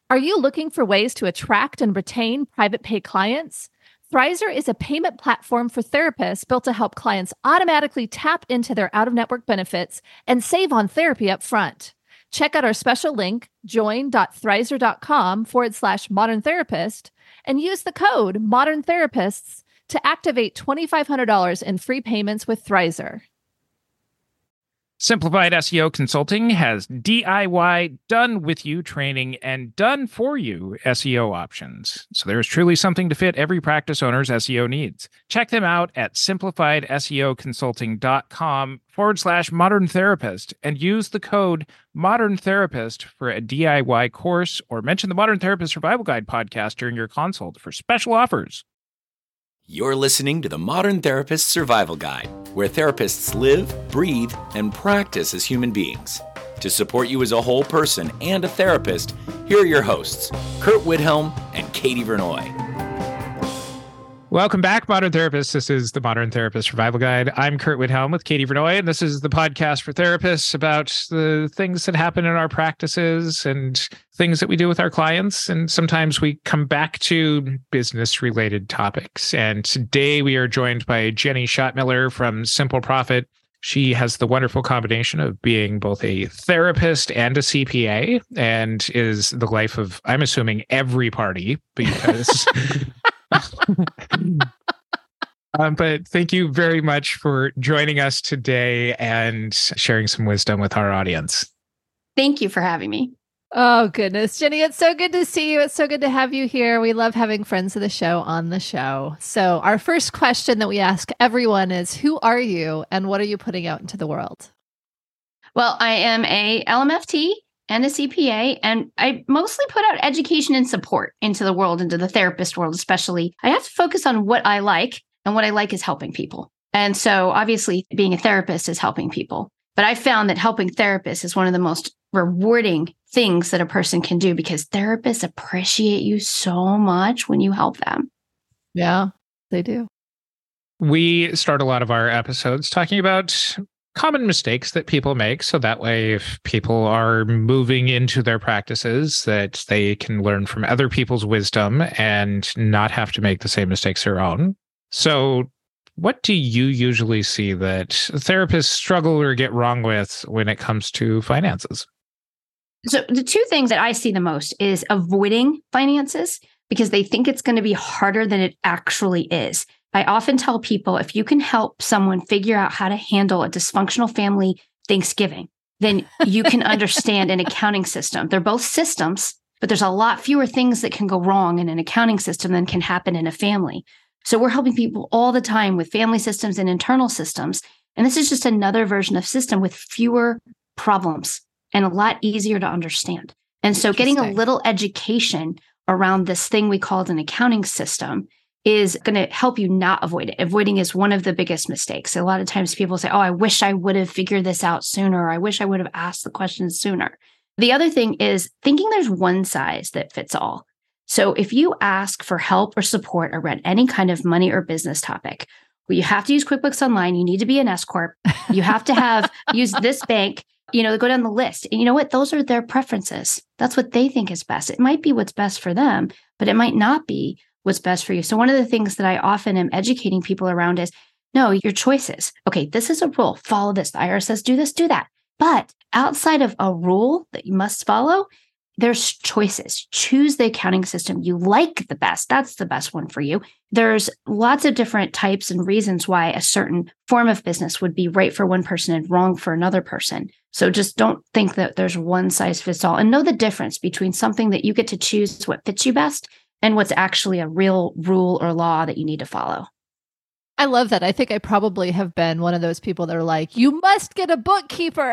Are you looking for ways to attract and retain private pay clients? Thrizer is a payment platform for therapists built to help clients automatically tap into their out-of-network benefits and save on therapy up front. Check out our special link, join.thrizer.com/modern therapist, and use the code Modern Therapists to activate $2,500 in free payments with Thrizer. Simplified SEO Consulting has DIY done-with-you training and done-for-you SEO options. So there is truly something to fit every practice owner's SEO needs. Check them out at simplifiedseoconsulting.com/modern therapist and use the code Modern Therapist for a DIY course, or mention the Modern Therapist Survival Guide podcast during your consult for special offers. You're listening to the Modern Therapist Survival Guide, where therapists live, breathe, and practice as human beings. To support you as a whole person and a therapist, here are your hosts, Kurt Widhelm and Katie Vernoy. Welcome back, Modern Therapists. This is the Modern Therapist Survival Guide. I'm Kurt Widhelm with Katie Vernoy, and this is the podcast for therapists about the things that happen in our practices and things that we do with our clients. And sometimes we come back to business-related topics. And today we are joined by Jenny Schottmiller from Simple Profit. She has the wonderful combination of being both a therapist and a CPA, and is the life of, I'm assuming, every party, because... But thank you very much for joining us today and sharing some wisdom with our audience. Thank you for having me. Oh, goodness. Jenny, it's so good to see you. It's so good to have you here. We love having friends of the show on the show. So our first question that we ask everyone is, who are you and what are you putting out into the world? Well, I am a LMFT and a CPA, and I mostly put out education and support into the world, into the therapist world especially. I have to focus on what I like, and what I like is helping people. And so obviously being a therapist is helping people. But I found that helping therapists is one of the most rewarding things that a person can do, because therapists appreciate you so much when you help them. Yeah, they do. We start a lot of our episodes talking about common mistakes that people make, so that way if people are moving into their practices, that they can learn from other people's wisdom and not have to make the same mistakes their own. So what do you usually see that therapists struggle or get wrong with when it comes to finances? So the two things that I see the most is avoiding finances, because they think it's going to be harder than it actually is. I often tell people, if you can help someone figure out how to handle a dysfunctional family Thanksgiving, then you can understand an accounting system. They're both systems, but there's a lot fewer things that can go wrong in an accounting system than can happen in a family. So we're helping people all the time with family systems and internal systems. And this is just another version of system with fewer problems and a lot easier to understand. And so getting a little education around this thing we called an accounting system is going to help you not avoid it. Avoiding is one of the biggest mistakes. A lot of times people say, oh, I wish I would have figured this out sooner. Or I wish I would have asked the questions sooner. The other thing is thinking there's one size that fits all. So if you ask for help or support around any kind of money or business topic, well, you have to use QuickBooks Online. You need to be an S Corp. You have to use this bank, go down the list. And you know what? Those are their preferences. That's what they think is best. It might be what's best for them, but it might not be what's best for you. So one of the things that I often am educating people around is, no, your choices. Okay, this is a rule. Follow this. The IRS says do this, do that. But outside of a rule that you must follow, there's choices. Choose the accounting system you like the best. That's the best one for you. There's lots of different types and reasons why a certain form of business would be right for one person and wrong for another person. So just don't think that there's one size fits all, and know the difference between something that you get to choose what fits you best and what's actually a real rule or law that you need to follow. I love that. I think I probably have been one of those people that are like, you must get a bookkeeper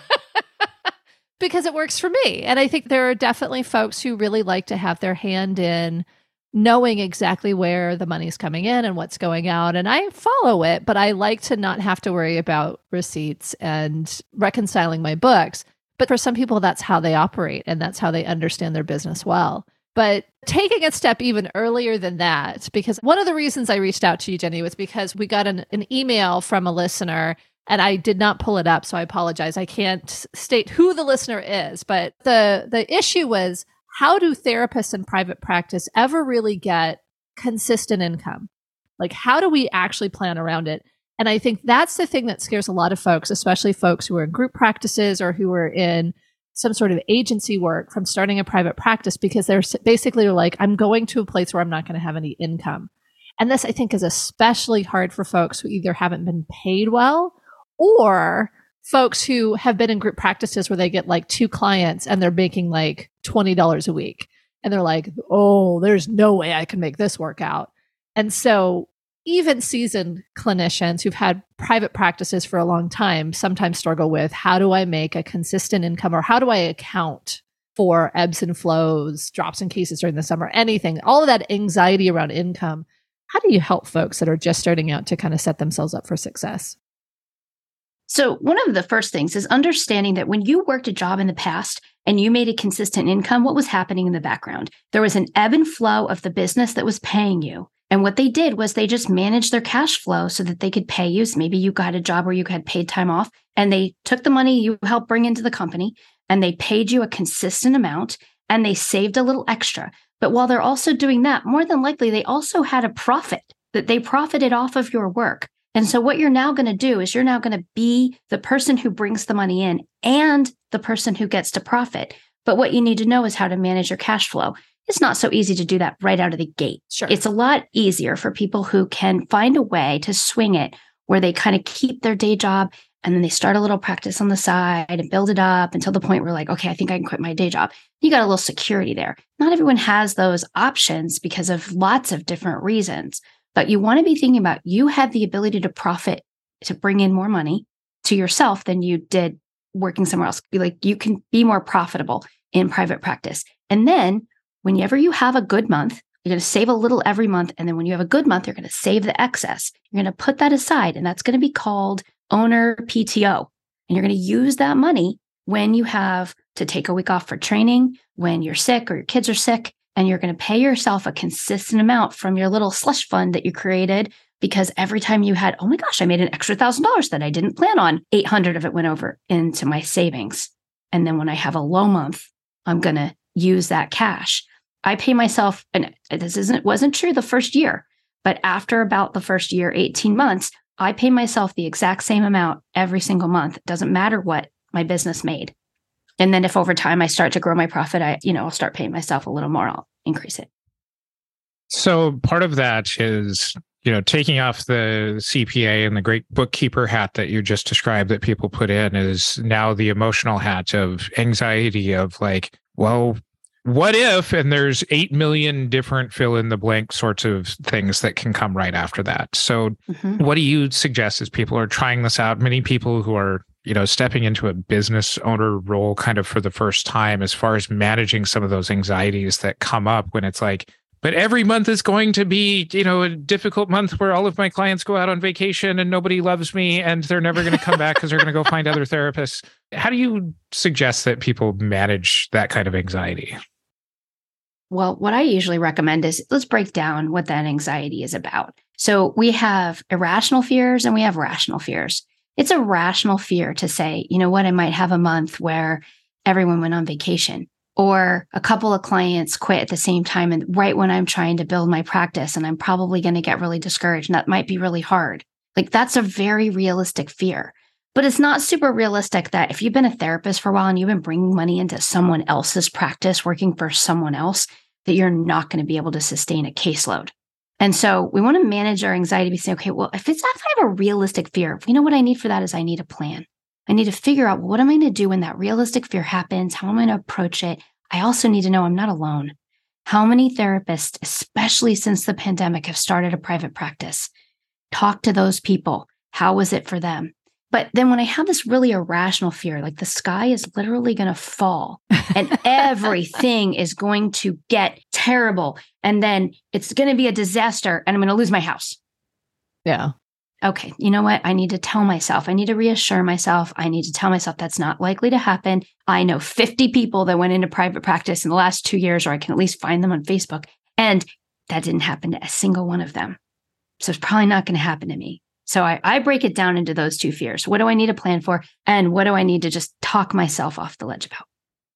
because it works for me. And I think there are definitely folks who really like to have their hand in knowing exactly where the money's coming in and what's going out. And I follow it, but I like to not have to worry about receipts and reconciling my books. But for some people, that's how they operate and that's how they understand their business well. But taking a step even earlier than that, because one of the reasons I reached out to you, Jenny, was because we got an email from a listener and I did not pull it up. So I apologize. I can't state who the listener is, but the issue was, how do therapists in private practice ever really get consistent income? Like, how do we actually plan around it? And I think that's the thing that scares a lot of folks, especially folks who are in group practices or who are in some sort of agency work, from starting a private practice, because they're basically like, I'm going to a place where I'm not going to have any income. And this, I think, is especially hard for folks who either haven't been paid well, or folks who have been in group practices where they get like 2 clients and they're making like $20 a week. And they're like, oh, there's no way I can make this work out. And so even seasoned clinicians who've had private practices for a long time sometimes struggle with, how do I make a consistent income, or how do I account for ebbs and flows, drops in cases during the summer, anything, all of that anxiety around income. How do you help folks that are just starting out to kind of set themselves up for success? So one of the first things is understanding that when you worked a job in the past and you made a consistent income, what was happening in the background? There was an ebb and flow of the business that was paying you. And what they did was they just managed their cash flow so that they could pay you. So maybe you got a job where you had paid time off, and they took the money you helped bring into the company and they paid you a consistent amount, and they saved a little extra. But while they're also doing that, more than likely, they also had a profit that they profited off of your work. And so what you're now going to do is you're now going to be the person who brings the money in and the person who gets to profit. But what you need to know is how to manage your cash flow. It's not so easy to do that right out of the gate. Sure. It's a lot easier for people who can find a way to swing it where they kind of keep their day job and then they start a little practice on the side and build it up until the point where like, okay, I think I can quit my day job. You got a little security there. Not everyone has those options because of lots of different reasons, but you want to be thinking about, you have the ability to profit, to bring in more money to yourself than you did working somewhere else. Like, you can be more profitable in private practice. And then whenever you have a good month, you're going to save a little every month. And then when you have a good month, you're going to save the excess. You're going to put that aside, and that's going to be called owner PTO. And you're going to use that money when you have to take a week off for training, when you're sick or your kids are sick, and you're going to pay yourself a consistent amount from your little slush fund that you created, because every time you had, oh my gosh, I made an extra $1,000 that I didn't plan on, 800 of it went over into my savings. And then when I have a low month, I'm going to use that cash. I pay myself, and this wasn't true the first year, but after about the first year, 18 months, I pay myself the exact same amount every single month. It doesn't matter what my business made. And then if over time I start to grow my profit, I'll start paying myself a little more. I'll increase it. So part of that is, taking off the CPA and the great bookkeeper hat that you just described that people put in, is now the emotional hat of anxiety of like, well, what if, and there's 8 million different fill in the blank sorts of things that can come right after that. So what do you suggest as people are trying this out? Many people who are, stepping into a business owner role kind of for the first time, as far as managing some of those anxieties that come up when it's like, but every month is going to be, a difficult month where all of my clients go out on vacation and nobody loves me and they're never going to come back because they're going to go find other therapists. How do you suggest that people manage that kind of anxiety? Well, what I usually recommend is, let's break down what that anxiety is about. So we have irrational fears and we have rational fears. It's a rational fear to say, you know what, I might have a month where everyone went on vacation, or a couple of clients quit at the same time, and right when I'm trying to build my practice, and I'm probably going to get really discouraged, and that might be really hard. Like, that's a very realistic fear. But it's not super realistic that if you've been a therapist for a while and you've been bringing money into someone else's practice, working for someone else, that you're not going to be able to sustain a caseload. And so we want to manage our anxiety by saying, okay, well, if I have a realistic fear, you know what I need for that is I need a plan. I need to figure out, well, what am I going to do when that realistic fear happens? How am I going to approach it? I also need to know I'm not alone. How many therapists, especially since the pandemic, have started a private practice? Talk to those people. How was it for them? But then when I have this really irrational fear, like the sky is literally going to fall and everything is going to get terrible, and then it's going to be a disaster and I'm going to lose my house. Yeah. Okay, you know what? I need to tell myself, I need to reassure myself. I need to tell myself that's not likely to happen. I know 50 people that went into private practice in the last 2 years, or I can at least find them on Facebook. And that didn't happen to a single one of them. So it's probably not going to happen to me. So I break it down into those two fears. What do I need a plan for? And what do I need to just talk myself off the ledge about?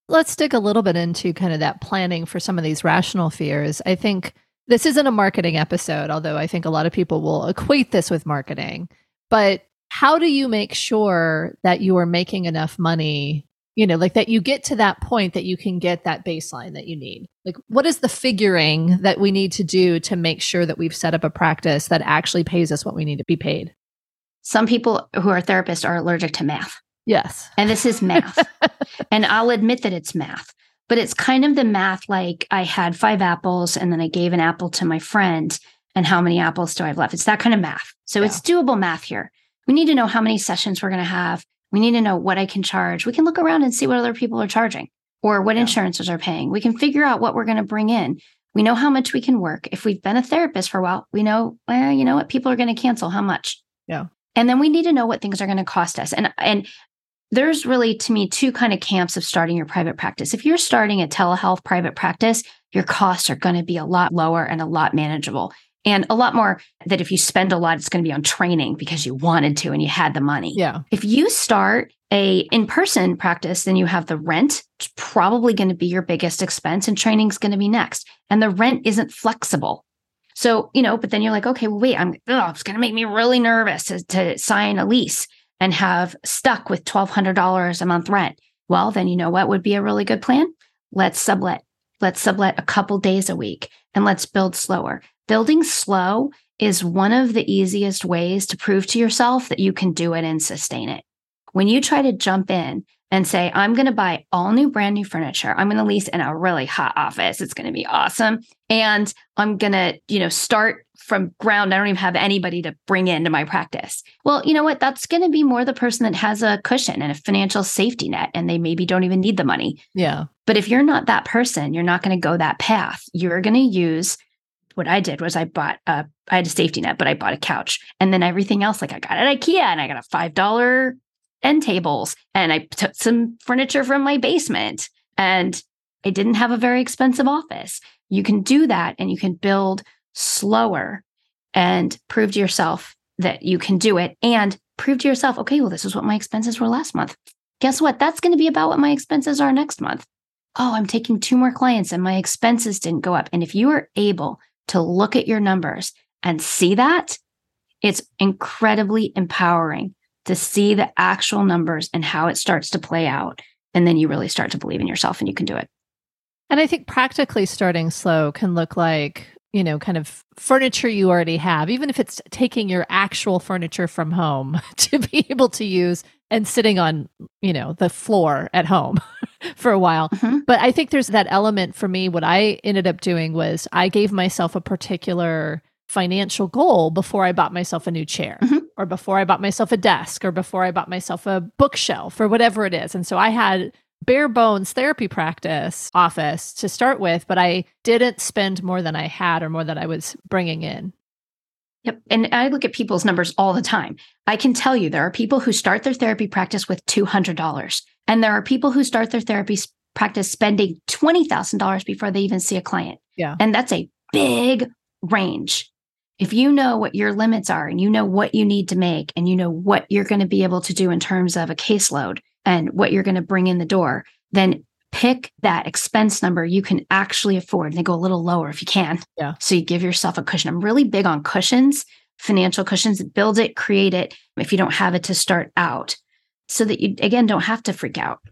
Let's dig a little bit into kind of that planning for some of these rational fears. I think this isn't a marketing episode, although I think a lot of people will equate this with marketing. But how do you make sure that you are making enough money, like that you get to that point that you can get that baseline that you need? Like, what is the figuring that we need to do to make sure that we've set up a practice that actually pays us what we need to be paid? Some people who are therapists are allergic to math. Yes. And this is math. And I'll admit that it's math, but it's kind of the math like I had 5 apples and then I gave an apple to my friend. And how many apples do I have left? It's that kind of math. So it's doable math here. We need to know how many sessions we're going to have. We need to know what I can charge. We can look around and see what other people are charging or what insurances are paying. We can figure out what we're going to bring in. We know how much we can work. If we've been a therapist for a while, we know, well, you know what? People are going to cancel how much. Yeah. And then we need to know what things are going to cost us. And there's really, to me, 2 kind of camps of starting your private practice. If you're starting a telehealth private practice, your costs are going to be a lot lower and a lot manageable. And a lot more that if you spend a lot, it's going to be on training because you wanted to and you had the money. Yeah. If you start a in-person practice, then you have the rent. It's probably going to be your biggest expense and training's going to be next. And the rent isn't flexible. So, but then you're like, okay, well, wait, it's going to make me really nervous to sign a lease and have stuck with $1,200 a month rent. Well, then you know what would be a really good plan? Let's sublet. Let's sublet a couple days a week and let's build slower. Building slow is one of the easiest ways to prove to yourself that you can do it and sustain it. When you try to jump in and say, I'm going to buy all new, brand new furniture. I'm going to lease in a really hot office. It's going to be awesome. And I'm going to, start from ground. I don't even have anybody to bring into my practice. Well, you know what? That's going to be more the person that has a cushion and a financial safety net, and they maybe don't even need the money. Yeah. But if you're not that person, you're not going to go that path. You're going to use what I did was I had a safety net, but I bought a couch and then everything else, like I got at IKEA and I got a $5 end tables and I took some furniture from my basement and I didn't have a very expensive office. You can do that and you can build slower and prove to yourself that you can do it and prove to yourself, okay, well, this is what my expenses were last month. Guess what? That's going to be about what my expenses are next month. Oh, I'm taking 2 more clients and my expenses didn't go up. And if you are able to look at your numbers and see that, it's incredibly empowering to see the actual numbers and how it starts to play out. And then you really start to believe in yourself and you can do it. And I think practically starting slow can look like, kind of furniture you already have, even if it's taking your actual furniture from home to be able to use and sitting on, the floor at home for a while. Mm-hmm. But I think there's that element for me. What I ended up doing was I gave myself a particular financial goal before I bought myself a new chair or before I bought myself a desk or before I bought myself a bookshelf or whatever it is. And so I had bare bones therapy practice office to start with, but I didn't spend more than I had or more than I was bringing in. Yep. And I look at people's numbers all the time. I can tell you there are people who start their therapy practice with $200. And there are people who start their therapy practice spending $20,000 before they even see a client. Yeah. And that's a big range. If you know what your limits are and you know what you need to make and you know what you're going to be able to do in terms of a caseload and what you're going to bring in the door, then pick that expense number you can actually afford and then go a little lower if you can. Yeah. So you give yourself a cushion. I'm really big on cushions, financial cushions. Build it, create it if you don't have it to start out so that you, again, don't have to freak out.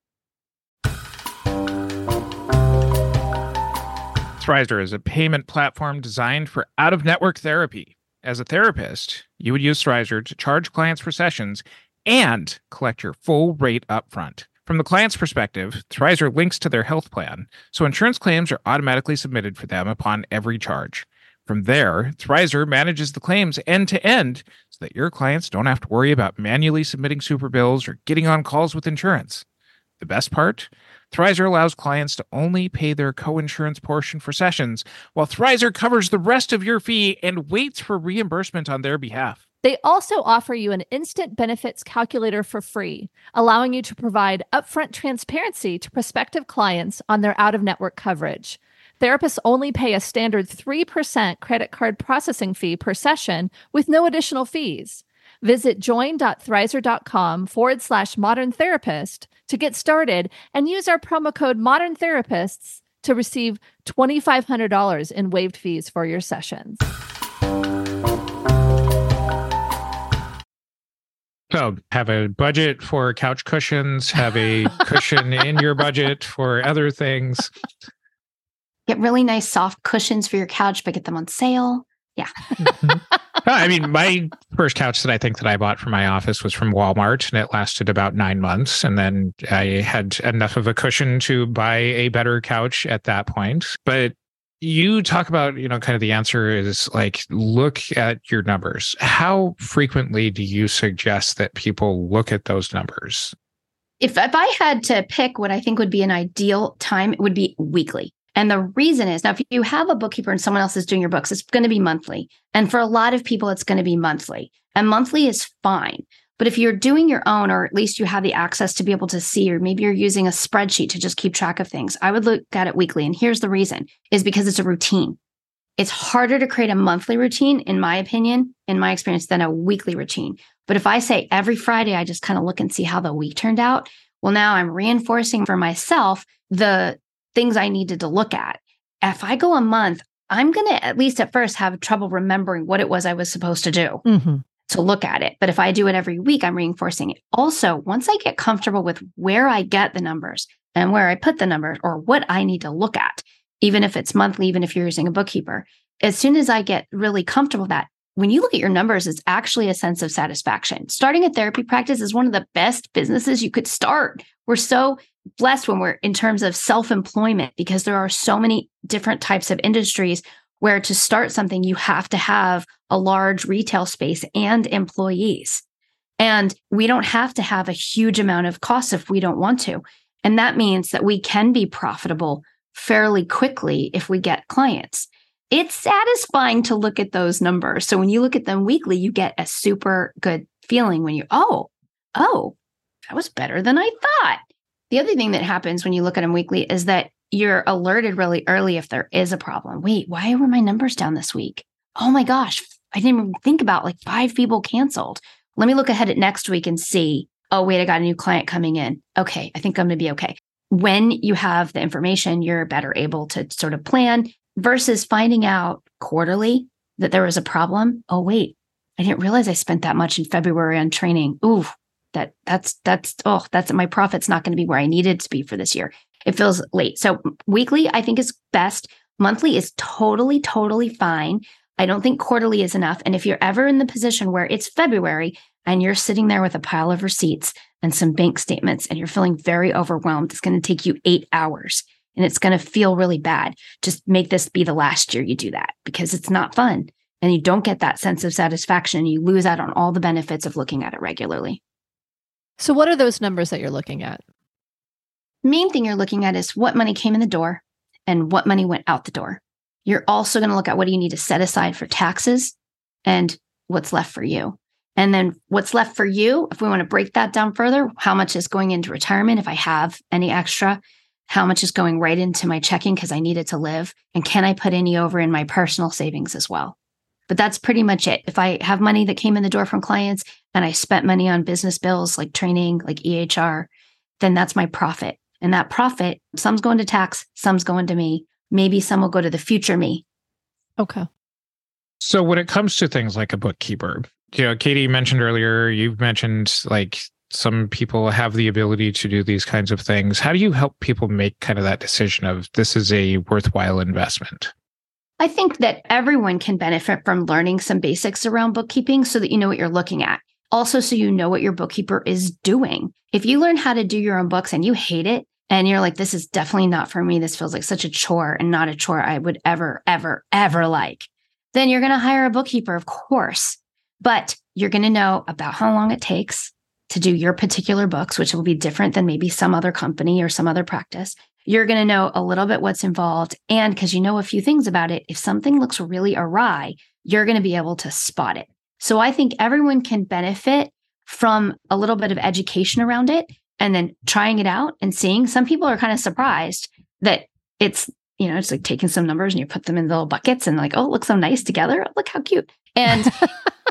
Thrizer is a payment platform designed for out-of-network therapy. As a therapist, you would use Thrizer to charge clients for sessions and collect your full rate upfront. From the client's perspective, Thrizer links to their health plan, so insurance claims are automatically submitted for them upon every charge. From there, Thrizer manages the claims end-to-end so that your clients don't have to worry about manually submitting super bills or getting on calls with insurance. The best part? Thrizer allows clients to only pay their co-insurance portion for sessions, while Thrizer covers the rest of your fee and waits for reimbursement on their behalf. They also offer you an instant benefits calculator for free, allowing you to provide upfront transparency to prospective clients on their out-of-network coverage. Therapists only pay a standard 3% credit card processing fee per session with no additional fees. Visit join.thrizer.com/modern therapist to get started and use our promo code Modern Therapists to receive $2,500 in waived fees for your sessions. So have a budget for couch cushions, have a cushion in your budget for other things. Get really nice soft cushions for your couch, but get them on sale. Yeah. I mean, my first couch that I think that I bought for my office was from Walmart, and it lasted about 9 months. And then I had enough of a cushion to buy a better couch at that point. But you talk about, kind of the answer is like, look at your numbers. How frequently do you suggest that people look at those numbers? If I had to pick what I think would be an ideal time, it would be weekly. And the reason is, now, if you have a bookkeeper and someone else is doing your books, it's going to be monthly. And for a lot of people, it's going to be monthly. And monthly is fine. But if you're doing your own, or at least you have the access to be able to see, or maybe you're using a spreadsheet to just keep track of things, I would look at it weekly. And here's the reason, is because it's a routine. It's harder to create a monthly routine, in my opinion, in my experience, than a weekly routine. But if I say every Friday, I just kind of look and see how the week turned out, well, now I'm reinforcing for myself the things I needed to look at. If I go a month, I'm going to, at least at first, have trouble remembering what it was I was supposed to do. To look at it. But if I do it every week, I'm reinforcing it. Also, once I get comfortable with where I get the numbers and where I put the numbers, or what I need to look at, even if it's monthly, even if you're using a bookkeeper, as soon as I get really comfortable with that, when you look at your numbers, it's actually a sense of satisfaction. Starting a therapy practice is one of the best businesses you could start. We're so blessed when we're in terms of self-employment, because there are so many different types of industries where to start something, you have to have a large retail space and employees. And we don't have to have a huge amount of costs if we don't want to. And that means that we can be profitable fairly quickly if we get clients. It's satisfying to look at those numbers. So when you look at them weekly, you get a super good feeling when oh, that was better than I thought. The other thing that happens when you look at them weekly is that you're alerted really early if there is a problem. Wait, why were my numbers down this week? Oh my gosh, I didn't even think about 5 people canceled. Let me look ahead at next week and see, oh wait, I got a new client coming in. Okay, I think I'm going to be okay. When you have the information, you're better able to sort of plan versus finding out quarterly that there was a problem. Oh wait, I didn't realize I spent that much in February on training. Ooh, that's my profit's not going to be where I needed to be for this year. It feels late. So weekly, I think, is best. Monthly is totally, totally fine. I don't think quarterly is enough. And if you're ever in the position where it's February and you're sitting there with a pile of receipts and some bank statements and you're feeling very overwhelmed, it's going to take you 8 hours and it's going to feel really bad. Just make this be the last year you do that, because it's not fun and you don't get that sense of satisfaction and you lose out on all the benefits of looking at it regularly. So what are those numbers that you're looking at? Main thing you're looking at is what money came in the door and what money went out the door. You're also going to look at what do you need to set aside for taxes and what's left for you. And then what's left for you, if we want to break that down further, how much is going into retirement if I have any extra, how much is going right into my checking because I need it to live, and can I put any over in my personal savings as well? But that's pretty much it. If I have money that came in the door from clients and I spent money on business bills like training, like EHR, then that's my profit. And that profit, some's going to tax, some's going to me. Maybe some will go to the future me. Okay. So when it comes to things like a bookkeeper, Katie mentioned earlier, you've mentioned some people have the ability to do these kinds of things. How do you help people make kind of that decision of this is a worthwhile investment? I think that everyone can benefit from learning some basics around bookkeeping so that you know what you're looking at. Also, so you know what your bookkeeper is doing. If you learn how to do your own books and you hate it, and you're like, this is definitely not for me, this feels like such a chore and not a chore I would ever, ever, ever like, then you're going to hire a bookkeeper, of course. But you're going to know about how long it takes to do your particular books, which will be different than maybe some other company or some other practice. You're going to know a little bit what's involved. And because you know a few things about it, if something looks really awry, you're going to be able to spot it. So I think everyone can benefit from a little bit of education around it and then trying it out and seeing. Some people are kind of surprised that it's like taking some numbers and you put them in little buckets and like, oh, it looks so nice together. Look how cute. And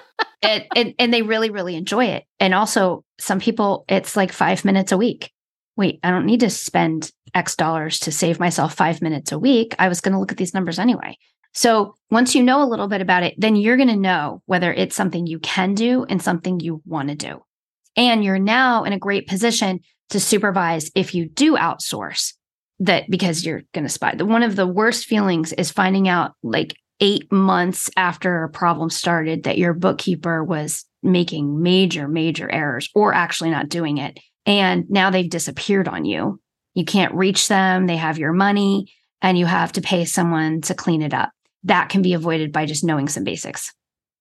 and they really, really enjoy it. And also some people, it's like 5 minutes a week. wait, I don't need to spend X dollars to save myself 5 minutes a week. I was going to look at these numbers anyway. So once you know a little bit about it, then you're going to know whether it's something you can do and something you want to do. And you're now in a great position to supervise if you do outsource that, because you're going to spy. One of the worst feelings is finding out like 8 months after a problem started that your bookkeeper was making major, major errors or actually not doing it. And now they've disappeared on you. You can't reach them. They have your money and you have to pay someone to clean it up. That can be avoided by just knowing some basics.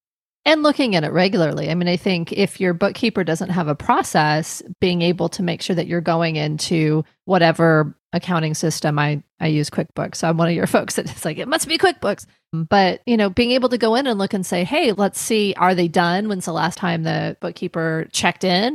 And looking at it regularly. I mean, I think if your bookkeeper doesn't have a process, being able to make sure that you're going into whatever accounting system, I use QuickBooks. So I'm one of your folks that's like, it must be QuickBooks. But, being able to go in and look and say, hey, let's see, are they done? When's the last time the bookkeeper checked in?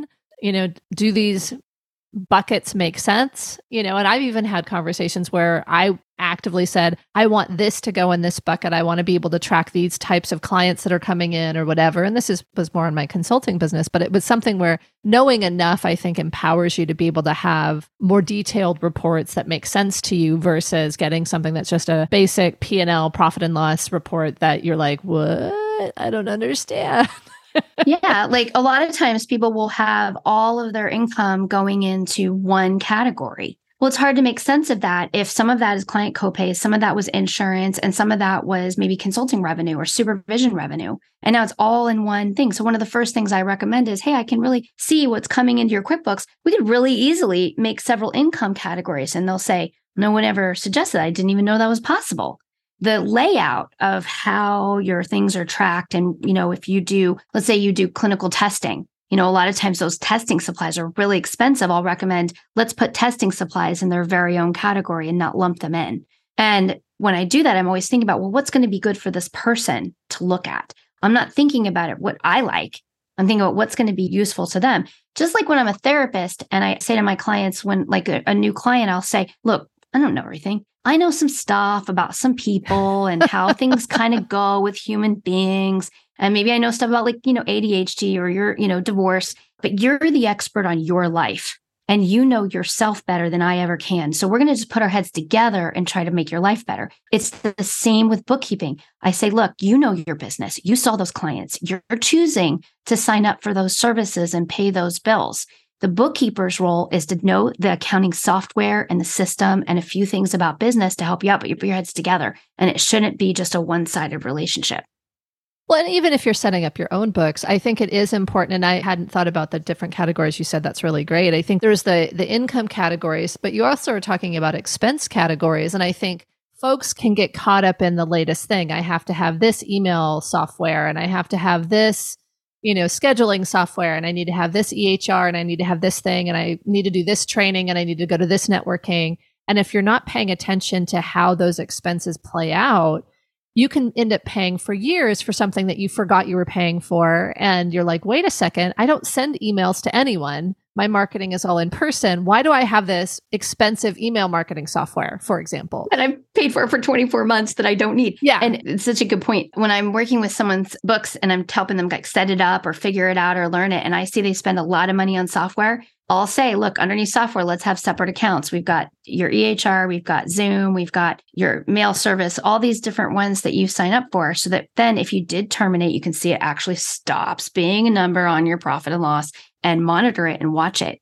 Do these buckets make sense? And I've even had conversations where I actively said, I want this to go in this bucket. I want to be able to track these types of clients that are coming in or whatever. And this was more in my consulting business, but it was something where knowing enough, I think, empowers you to be able to have more detailed reports that make sense to you versus getting something that's just a basic P&L profit and loss report that you're like, what? I don't understand. Yeah. Like a lot of times people will have all of their income going into one category. Well, it's hard to make sense of that if some of that is client copays, some of that was insurance, and some of that was maybe consulting revenue or supervision revenue. And now it's all in one thing. So one of the first things I recommend is, hey, I can really see what's coming into your QuickBooks. We could really easily make several income categories. And they'll say, no one ever suggested. I didn't even know that was possible. The layout of how your things are tracked. And, if you do, let's say you do clinical testing, a lot of times those testing supplies are really expensive. I'll recommend let's put testing supplies in their very own category and not lump them in. And when I do that, I'm always thinking about, well, what's going to be good for this person to look at? I'm not thinking about it, what I like. I'm thinking about what's going to be useful to them. Just like when I'm a therapist and I say to my clients, when like a new client, I'll say, look, I don't know everything. I know some stuff about some people and how things kind of go with human beings. And maybe I know stuff about like, ADHD or your, divorce, but you're the expert on your life and you know yourself better than I ever can. So we're going to just put our heads together and try to make your life better. It's the same with bookkeeping. I say, look, you know your business. You saw those clients. You're choosing to sign up for those services and pay those bills. The bookkeeper's role is to know the accounting software and the system and a few things about business to help you out, but you put your heads together. And it shouldn't be just a one-sided relationship. Well, and even if you're setting up your own books, I think it is important. And I hadn't thought about the different categories you said. That's really great. I think there's the income categories, but you also are talking about expense categories. And I think folks can get caught up in the latest thing. I have to have this email software and I have to have this, scheduling software and I need to have this EHR and I need to have this thing and I need to do this training and I need to go to this networking. And if you're not paying attention to how those expenses play out, you can end up paying for years for something that you forgot you were paying for. And you're like, wait a second, I don't send emails to anyone. My marketing is all in person. Why do I have this expensive email marketing software, for example? And I've paid for it for 24 months that I don't need. Yeah. And it's such a good point. When I'm working with someone's books and I'm helping them set it up or figure it out or learn it, and I see they spend a lot of money on software, I'll say, look, underneath software, let's have separate accounts. We've got your EHR, we've got Zoom, we've got your mail service, all these different ones that you sign up for so that then if you did terminate, you can see it actually stops being a number on your profit and loss and monitor it and watch it.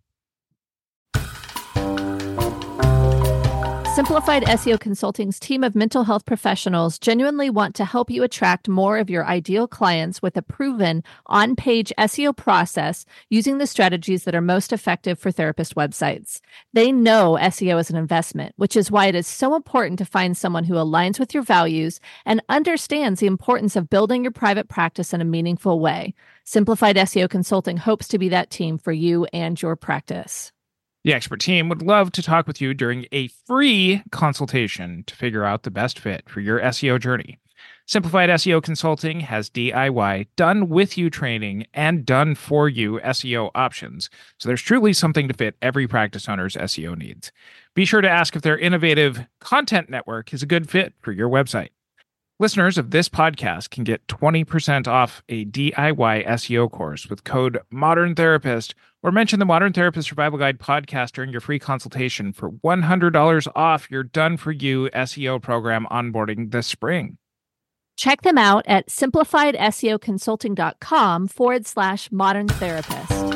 Simplified SEO Consulting's team of mental health professionals genuinely want to help you attract more of your ideal clients with a proven on-page SEO process using the strategies that are most effective for therapist websites. They know SEO is an investment, which is why it is so important to find someone who aligns with your values and understands the importance of building your private practice in a meaningful way. Simplified SEO Consulting hopes to be that team for you and your practice. The expert team would love to talk with you during a free consultation to figure out the best fit for your SEO journey. Simplified SEO Consulting has DIY, done with you training, and done for you SEO options. So there's truly something to fit every practice owner's SEO needs. Be sure to ask if their innovative content network is a good fit for your website. Listeners of this podcast can get 20% off a DIY SEO course with code Modern Therapist, or mention the Modern Therapist Survival Guide podcast during your free consultation for $100 off your done-for-you SEO program onboarding this spring. Check them out at simplifiedseoconsulting.com/modern therapist.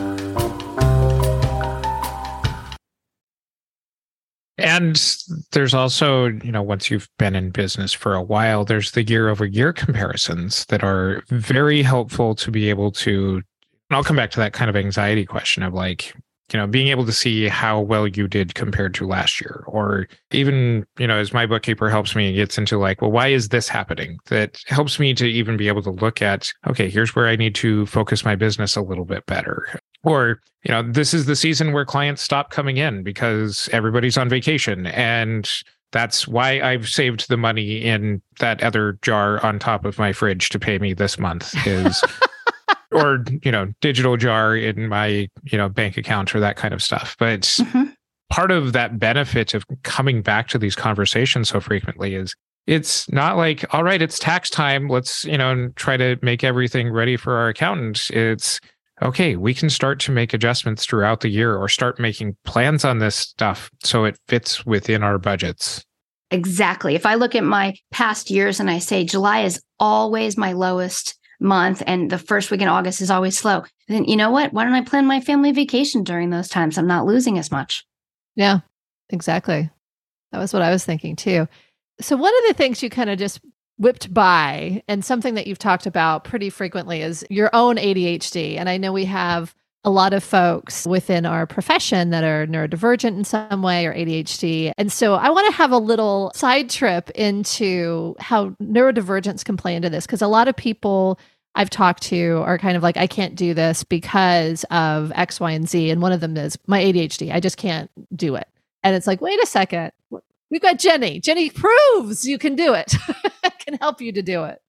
And there's also, once you've been in business for a while, there's the year-over-year comparisons that are very helpful to be able to, and I'll come back to that kind of anxiety question of like, being able to see how well you did compared to last year. Or even, as my bookkeeper helps me, it gets into like, well, why is this happening? That helps me to even be able to look at, okay, here's where I need to focus my business a little bit better. Or, this is the season where clients stop coming in because everybody's on vacation. And that's why I've saved the money in that other jar on top of my fridge to pay me this month is, or, digital jar in my, bank account or that kind of stuff. But part of that benefit of coming back to these conversations so frequently is it's not like, all right, it's tax time. Let's, try to make everything ready for our accountant. It's, okay, we can start to make adjustments throughout the year or start making plans on this stuff so it fits within our budgets. Exactly. If I look at my past years and I say July is always my lowest month and the first week in August is always slow, then you know what? Why don't I plan my family vacation during those times? I'm not losing as much. Yeah, exactly. That was what I was thinking too. So one of the things you kind of just whipped by, and something that you've talked about pretty frequently, is your own ADHD. And I know we have a lot of folks within our profession that are neurodivergent in some way or ADHD. And so I want to have a little side trip into how neurodivergence can play into this, because a lot of people I've talked to are kind of like, I can't do this because of X, Y, and Z. And one of them is my ADHD. I just can't do it. And it's like, wait a second. We've got Jenny. Jenny proves you can do it. Can help you to do it.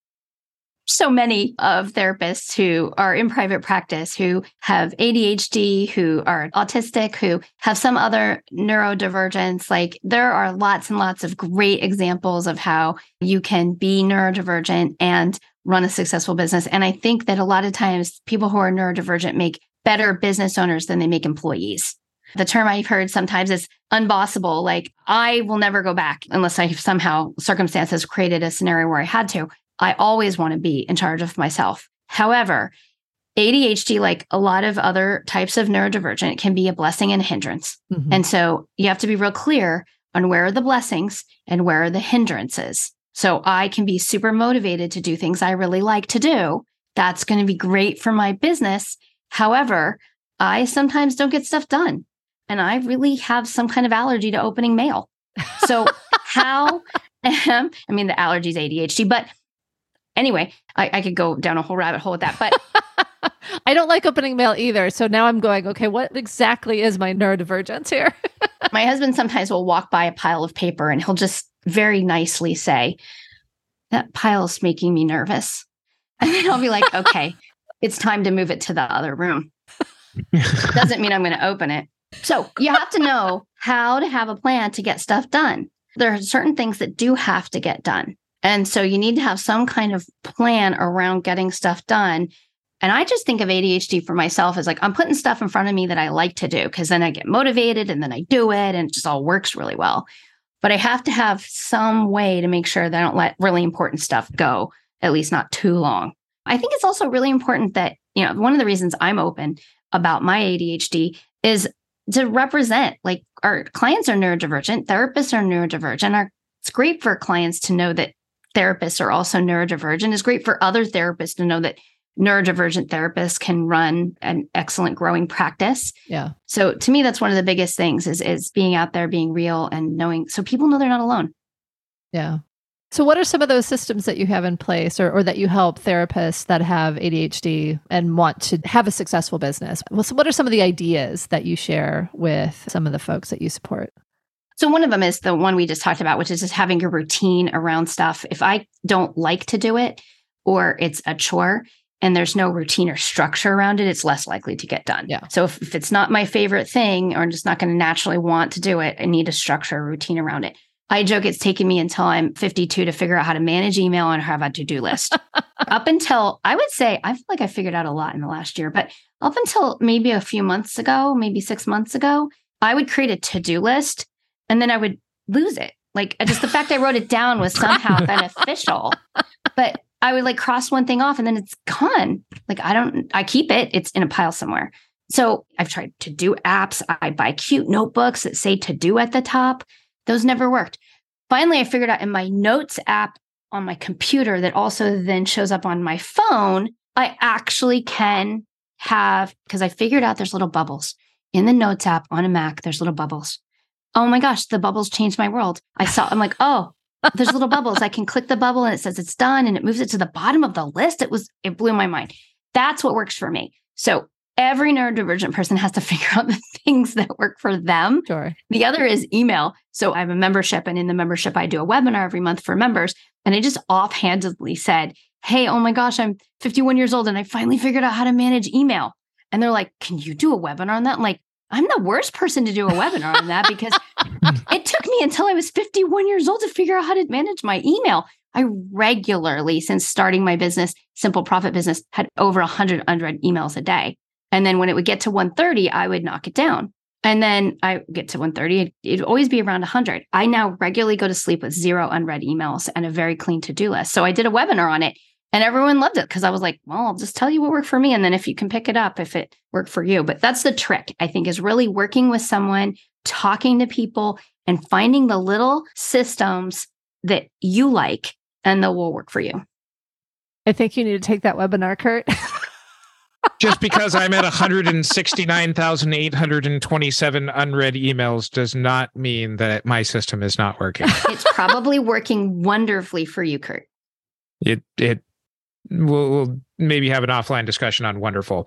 So many of therapists who are in private practice who have ADHD, who are autistic, who have some other neurodivergence. Like there are lots and lots of great examples of how you can be neurodivergent and run a successful business. And I think that a lot of times people who are neurodivergent make better business owners than they make employees. The term I've heard sometimes is unbossable. Like I will never go back unless I somehow circumstances created a scenario where I had to. I always want to be in charge of myself. However, ADHD, like a lot of other types of neurodivergent, can be a blessing and a hindrance. Mm-hmm. And so you have to be real clear on where are the blessings and where are the hindrances. So I can be super motivated to do things I really like to do. That's going to be great for my business. However, I sometimes don't get stuff done. And I really have some kind of allergy to opening mail. So the allergy is ADHD, but anyway, I could go down a whole rabbit hole with that, but I don't like opening mail either. So now I'm going, okay, what exactly is my neurodivergence here? My husband sometimes will walk by a pile of paper and he'll just very nicely say, that pile's making me nervous. And then I'll be like, okay, it's time to move it to the other room. Doesn't mean I'm going to open it. So you have to know how to have a plan to get stuff done. There are certain things that do have to get done. And so you need to have some kind of plan around getting stuff done. And I just think of ADHD for myself as like, I'm putting stuff in front of me that I like to do because then I get motivated and then I do it and it just all works really well. But I have to have some way to make sure that I don't let really important stuff go, at least not too long. I think it's also really important that, one of the reasons I'm open about my ADHD is to represent, like, our clients are neurodivergent, therapists are neurodivergent. It's great for clients to know that therapists are also neurodivergent. It's great for other therapists to know that neurodivergent therapists can run an excellent growing practice. Yeah. So to me, that's one of the biggest things is being out there, being real and knowing, so people know they're not alone. Yeah. So what are some of those systems that you have in place or that you help therapists that have ADHD and want to have a successful business? Well, so what are some of the ideas that you share with some of the folks that you support? So one of them is the one we just talked about, which is just having a routine around stuff. If I don't like to do it or it's a chore and there's no routine or structure around it, it's less likely to get done. Yeah. So if it's not my favorite thing or I'm just not going to naturally want to do it, I need a structure, a routine around it. I joke it's taken me until I'm 52 to figure out how to manage email and have a to-do list. Up until, I would say, I feel like I figured out a lot in the last year, but up until maybe a few months ago, maybe 6 months ago, I would create a to-do list and then I would lose it. Like just the fact I wrote it down was somehow beneficial, but I would like cross one thing off and then it's gone. Like I keep it. It's in a pile somewhere. So I've tried to-do apps. I buy cute notebooks that say to-do at the top. Those never worked. Finally, I figured out in my notes app on my computer that also then shows up on my phone, I actually can have, because I figured out there's little bubbles in the notes app on a Mac, there's little bubbles. Oh my gosh, the bubbles changed my world. I'm like, oh, there's little bubbles. I can click the bubble and it says it's done and it moves it to the bottom of the list. It blew my mind. That's what works for me. So every neurodivergent person has to figure out the things that work for them. Sure. The other is email. So I have a membership, and in the membership, I do a webinar every month for members. And I just offhandedly said, hey, oh my gosh, I'm 51 years old and I finally figured out how to manage email. And they're like, can you do a webinar on that? I'm like, I'm the worst person to do a webinar on that because it took me until I was 51 years old to figure out how to manage my email. I regularly, since starting my business, Simple Profit Business, had over 100 unread emails a day. And then when it would get to 130, I would knock it down. And then I get to 130, it'd always be around 100. I now regularly go to sleep with 0 unread emails and a very clean to-do list. So I did a webinar on it and everyone loved it because I was like, well, I'll just tell you what worked for me. And then if you can pick it up, if it worked for you. But that's the trick, I think, is really working with someone, talking to people and finding the little systems that you like and that will work for you. I think you need to take that webinar, Kurt. Just because I'm at 169,827 unread emails does not mean that my system is not working. It's probably working wonderfully for you, Kurt. We'll maybe have an offline discussion on wonderful.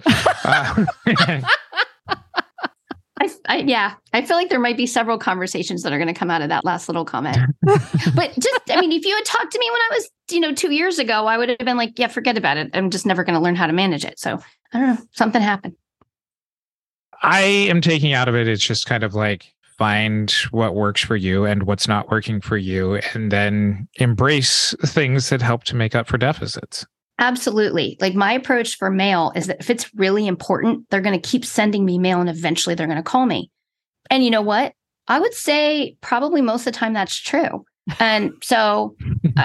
I feel like there might be several conversations that are going to come out of that last little comment. But just, if you had talked to me when I was, 2 years ago, I would have been like, yeah, forget about it. I'm just never going to learn how to manage it. So I don't know, something happened. I am taking out of it. It's just kind of like find what works for you and what's not working for you, and then embrace things that help to make up for deficits. Absolutely. Like my approach for mail is that if it's really important, they're going to keep sending me mail and eventually they're going to call me. And you know what? I would say probably most of the time that's true. And so,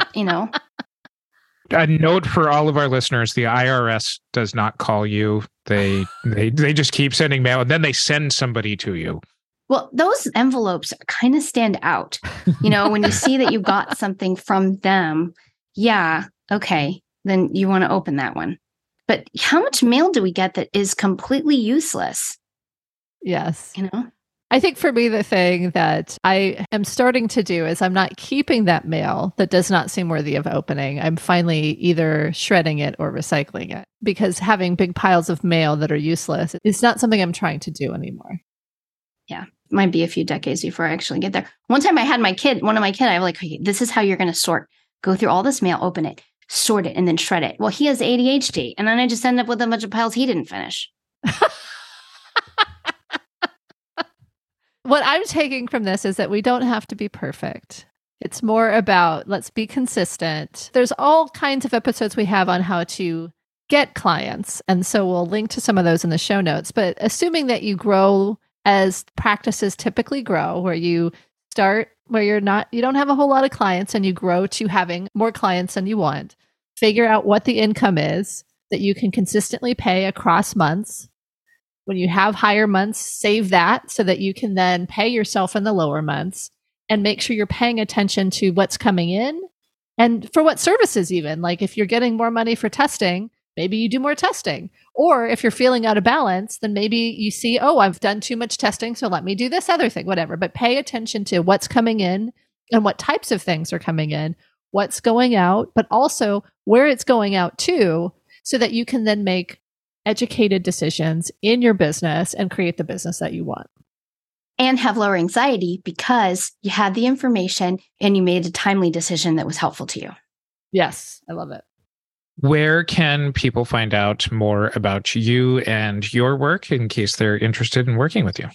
A note for all of our listeners, the IRS does not call you. They just keep sending mail and then they send somebody to you. Well, those envelopes kind of stand out. When you see that you got something from them, yeah, okay, then you want to open that one. But how much mail do we get that is completely useless? Yes. I think for me, the thing that I am starting to do is I'm not keeping that mail that does not seem worthy of opening. I'm finally either shredding it or recycling it, because having big piles of mail that are useless is not something I'm trying to do anymore. Yeah. Might be a few decades before I actually get there. One time I had one of my kids, I was like, okay, this is how you're going to sort. Go through all this mail, open it, sort it, and then shred it. Well, he has ADHD. And then I just end up with a bunch of piles he didn't finish. What I'm taking from this is that we don't have to be perfect. It's more about let's be consistent. There's all kinds of episodes we have on how to get clients. And so we'll link to some of those in the show notes. But assuming that you grow as practices typically grow, where you start where you don't have a whole lot of clients and you grow to having more clients than you want, figure out what the income is that you can consistently pay across months. When you have higher months, save that so that you can then pay yourself in the lower months, and make sure you're paying attention to what's coming in and for what services even. Like if you're getting more money for testing, maybe you do more testing. Or if you're feeling out of balance, then maybe you see, oh, I've done too much testing, so let me do this other thing, whatever. But pay attention to what's coming in and what types of things are coming in, what's going out, but also where it's going out to, so that you can then make educated decisions in your business and create the business that you want. And have lower anxiety because you had the information and you made a timely decision that was helpful to you. Yes, I love it. Where can people find out more about you and your work in case they're interested in working with you?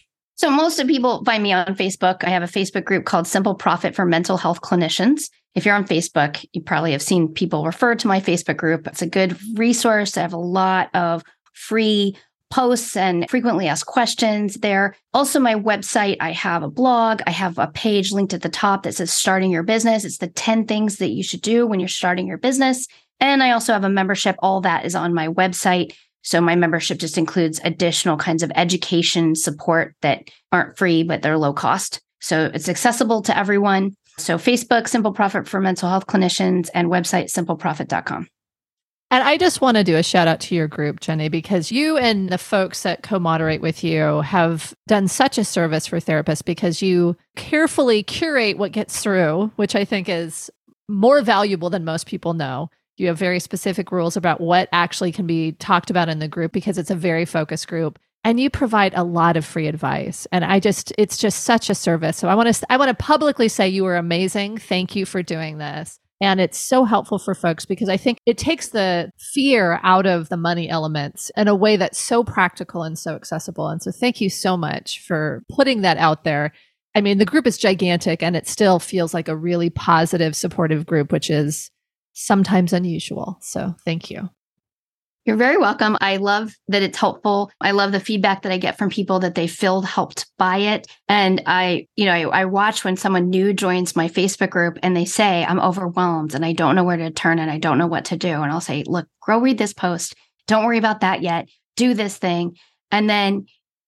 So most of people find me on Facebook. I have a Facebook group called Simple Profit for Mental Health Clinicians. If you're on Facebook, you probably have seen people refer to my Facebook group. It's a good resource. I have a lot of free posts and frequently asked questions there. Also, my website, I have a blog. I have a page linked at the top that says starting your business. It's the 10 things that you should do when you're starting your business. And I also have a membership. All that is on my website. So my membership just includes additional kinds of education support that aren't free, but they're low cost. So it's accessible to everyone. So Facebook, Simple Profit for Mental Health Clinicians, and website, simpleprofit.com. And I just want to do a shout out to your group, Jenny, because you and the folks that co-moderate with you have done such a service for therapists because you carefully curate what gets through, which I think is more valuable than most people know. You have very specific rules about what actually can be talked about in the group because it's a very focused group. And you provide a lot of free advice. And it's just such a service. So I want to publicly say you are amazing. Thank you for doing this. And it's so helpful for folks because I think it takes the fear out of the money elements in a way that's so practical and so accessible. And so thank you so much for putting that out there. I mean, the group is gigantic and it still feels like a really positive, supportive group, which is sometimes unusual. So thank you. You're very welcome. I love that it's helpful. I love the feedback that I get from people that they feel helped by it. And I watch when someone new joins my Facebook group and they say, I'm overwhelmed and I don't know where to turn and I don't know what to do. And I'll say, look, go read this post. Don't worry about that yet. Do this thing. And then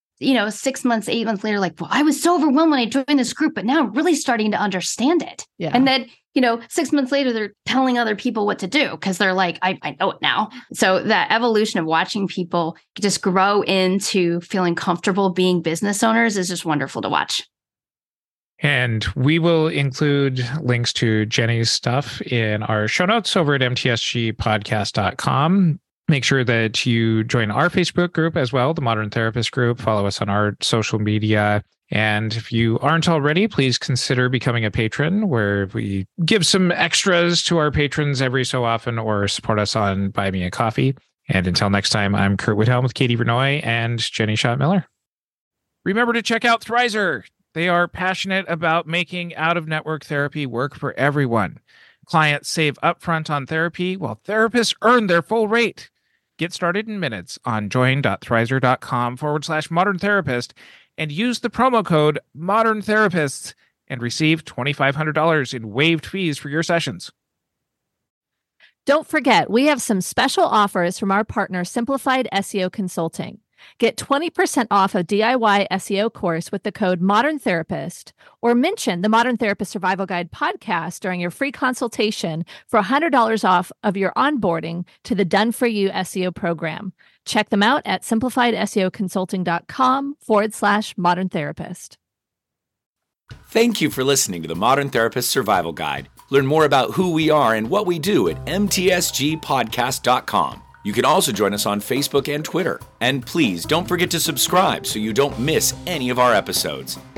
6 months, 8 months later, like, well, I was so overwhelmed when I joined this group, but now I'm really starting to understand it. Yeah. And then, 6 months later, they're telling other people what to do because they're like, I know it now. So that evolution of watching people just grow into feeling comfortable being business owners is just wonderful to watch. And we will include links to Jenny's stuff in our show notes over at mtsgpodcast.com. Make sure that you join our Facebook group as well, the Modern Therapist Group. Follow us on our social media. And if you aren't already, please consider becoming a patron, where we give some extras to our patrons every so often, or support us on Buy Me a Coffee. And until next time, I'm Kurt Whithelm with Katie Vernoy and Jenny Schott-Miller. Remember to check out Thrizer. They are passionate about making out-of-network therapy work for everyone. Clients save upfront on therapy while therapists earn their full rate. Get started in minutes on join.thrizer.com/modern therapist and use the promo code Modern Therapists and receive $2,500 in waived fees for your sessions. Don't forget, we have some special offers from our partner, Simplified SEO Consulting. Get 20% off a DIY SEO course with the code Modern Therapist, or mention the Modern Therapist Survival Guide podcast during your free consultation for $100 off of your onboarding to the Done For You SEO program. Check them out at simplifiedseoconsulting.com/Modern Therapist. Thank you for listening to the Modern Therapist Survival Guide. Learn more about who we are and what we do at mtsgpodcast.com. You can also join us on Facebook and Twitter. And please don't forget to subscribe so you don't miss any of our episodes.